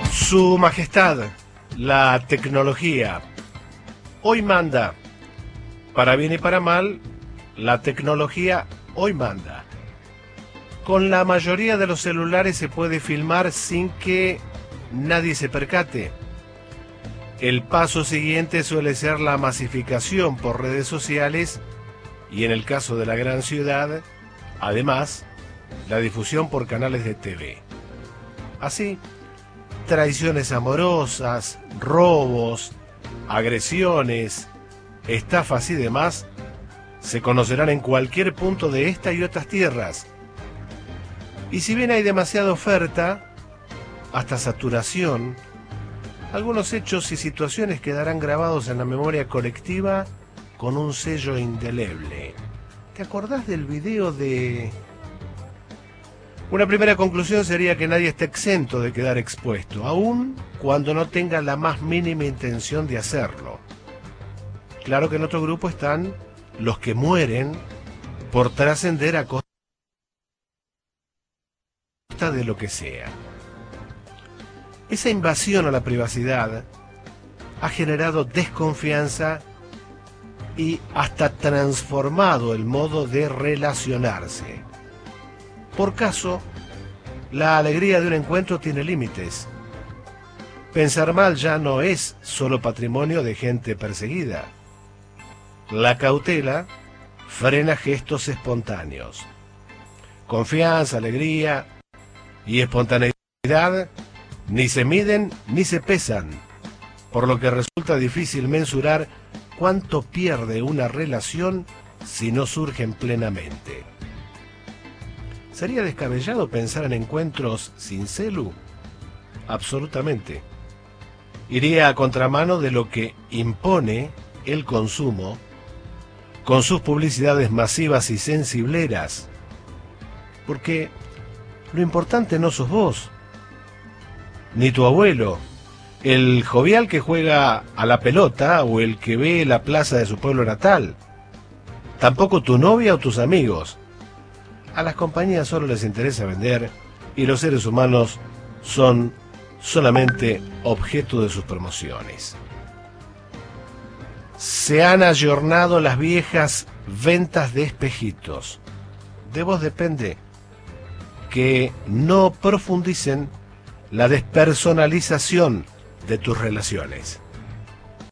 Su Majestad, la tecnología, hoy manda. Para bien y para mal, la tecnología hoy manda. Con la mayoría de los celulares se puede filmar sin que nadie se percate. El paso siguiente suele ser la masificación por redes sociales y, en el caso de la gran ciudad, además, la difusión por canales de TV. Así, traiciones amorosas, robos, agresiones, estafas y demás se conocerán en cualquier punto de esta y otras tierras. Y si bien hay demasiada oferta, hasta saturación, algunos hechos y situaciones quedarán grabados en la memoria colectiva con un sello indeleble. ¿Te acordás del video de...? Una primera conclusión sería que nadie está exento de quedar expuesto, aun cuando no tenga la más mínima intención de hacerlo. Claro que en otro grupo están los que mueren por trascender a costa de lo que sea. Esa invasión a la privacidad ha generado desconfianza y hasta transformado el modo de relacionarse. Por caso, la alegría de un encuentro tiene límites. Pensar mal ya no es solo patrimonio de gente perseguida. La cautela frena gestos espontáneos. Confianza, alegría y espontaneidad ni se miden ni se pesan, por lo que resulta difícil mensurar cuánto pierde una relación si no surgen plenamente. ¿Sería descabellado pensar en encuentros sin celu? Absolutamente. Iría a contramano de lo que impone el consumo, con sus publicidades masivas y sensibleras, porque lo importante no sos vos, ni tu abuelo, el jovial que juega a la pelota o el que ve la plaza de su pueblo natal, tampoco tu novia o tus amigos. A las compañías solo les interesa vender y los seres humanos son solamente objeto de sus promociones. Se han ayornado las viejas ventas de espejitos. De vos depende que no profundicen la despersonalización de tus relaciones.